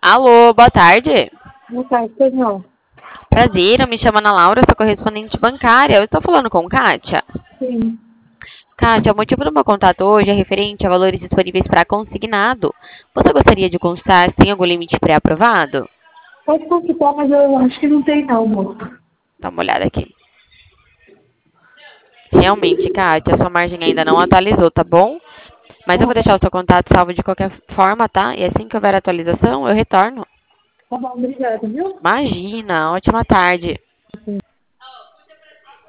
Alô, boa tarde. Boa tarde, pois não. Prazer, eu me chamo Ana Laura, sou correspondente bancária. Eu estou falando com Kátia. Sim. Kátia, o motivo do meu contato hoje é referente a valores disponíveis para consignado. Você gostaria de consultar se tem algum limite pré-aprovado? Pode consultar, mas eu acho que não tem não, moço. Dá uma olhada aqui. Realmente, Kátia, a sua margem ainda não atualizou, tá bom? Mas eu vou deixar o seu contato salvo de qualquer forma, tá? E assim que houver atualização, eu retorno. Tá bom, obrigada, viu? Imagina, ótima tarde. Sim.